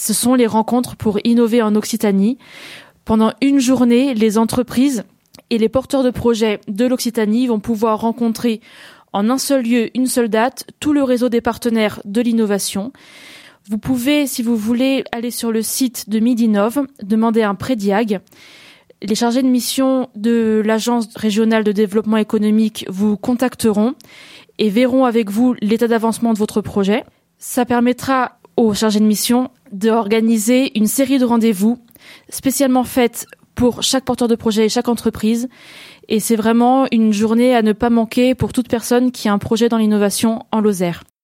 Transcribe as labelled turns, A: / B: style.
A: ce sont les rencontres pour innover en Occitanie. Pendant une journée, les entreprises et les porteurs de projets de l'Occitanie vont pouvoir rencontrer en un seul lieu, une seule date, tout le réseau des partenaires de l'innovation. Vous pouvez, si vous voulez, aller sur le site de Midinov, demander un pré-diag. Les chargés de mission de l'Agence régionale de développement économique vous contacteront et verront avec vous l'état d'avancement de votre projet. Ça permettra aux chargés de mission d'organiser une série de rendez-vous spécialement faite pour chaque porteur de projet et chaque entreprise. Et c'est vraiment une journée à ne pas manquer pour toute personne qui a un projet dans l'innovation en Lozère.